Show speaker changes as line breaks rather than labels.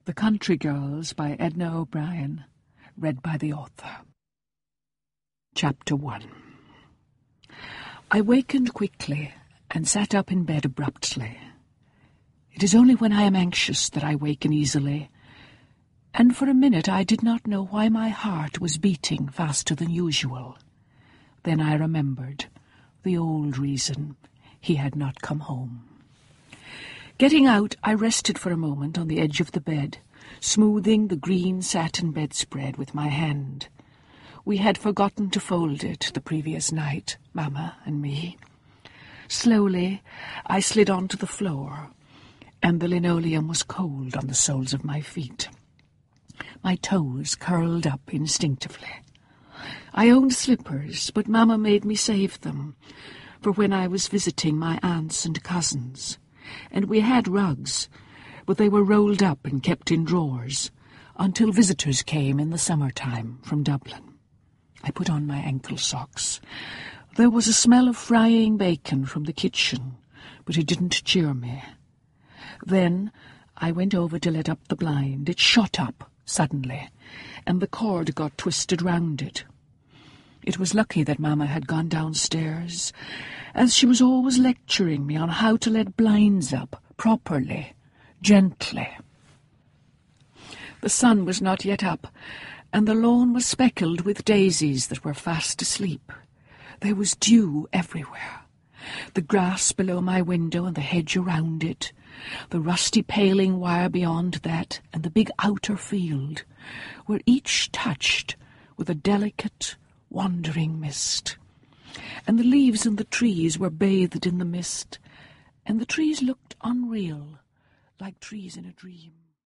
The Country Girls by Edna O'Brien, read by the author. Chapter 1. I wakened quickly and sat up in bed abruptly. It is only when I am anxious that I waken easily, and for a minute I did not know why my heart was beating faster than usual. Then I remembered the old reason: he had not come home. Getting out, I rested for a moment on the edge of the bed, smoothing the green satin bedspread with my hand. We had forgotten to fold it the previous night, Mamma and me. Slowly, I slid onto the floor, and the linoleum was cold on the soles of my feet. My toes curled up instinctively. I owned slippers, but Mamma made me save them for when I was visiting my aunts and cousins, and we had rugs, but they were rolled up and kept in drawers until visitors came in the summertime from Dublin. I put on my ankle socks. There was a smell of frying bacon from the kitchen, but it didn't cheer me. Then I went over to let up the blind. It shot up suddenly, and the cord got twisted round it. It was lucky that Mamma had gone downstairs, as she was always lecturing me on how to let blinds up properly, gently. The sun was not yet up, and the lawn was speckled with daisies that were fast asleep. There was dew everywhere. The grass below my window and the hedge around it, the rusty paling wire beyond that, and the big outer field, were each touched with a delicate, wandering mist. And the leaves in the trees were bathed in the mist, and the trees looked unreal, like trees in a dream.